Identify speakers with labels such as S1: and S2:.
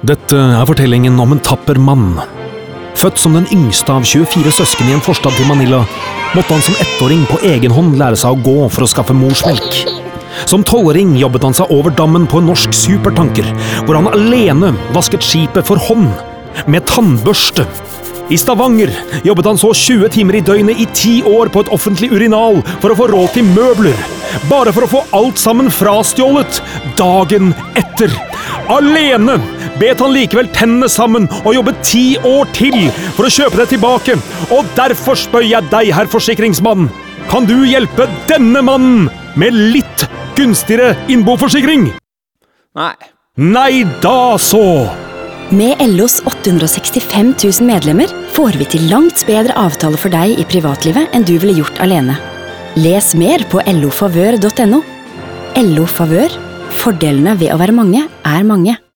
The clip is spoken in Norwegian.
S1: Dette fortellingen om en tapper mann. Født som den yngste av 24 søsken i en forstad til Manila, måtte han som 1-åring på egen hånd lære seg å gå for å skaffe morsmelk. Som 12-åring jobbet han seg over dammen på en norsk supertanker, hvor han alene vasket skipet for hånd, med tannbørste. I Stavanger jobbet han så 20 timer i døgnet i 10 år på et offentlig urinal for å få råd til møbler, bare for å få alt sammen frastjålet dagen etter. Alene bet han likevel tennene sammen og jobbet 10 år til for å kjøpe det tilbake. Og derfor spør jeg deg, herr forsikringsmann, kan du hjelpe denne mannen med litt gunstigere innboforsikring?
S2: Nei.
S1: Nei da så!
S3: Med LOs 865 000 medlemmer får vi til langt bedre avtaler for deg i privatlivet enn du ville gjort alene. Les mer på lofavør.no. LO Favør. Fordelene ved å være mange er mange.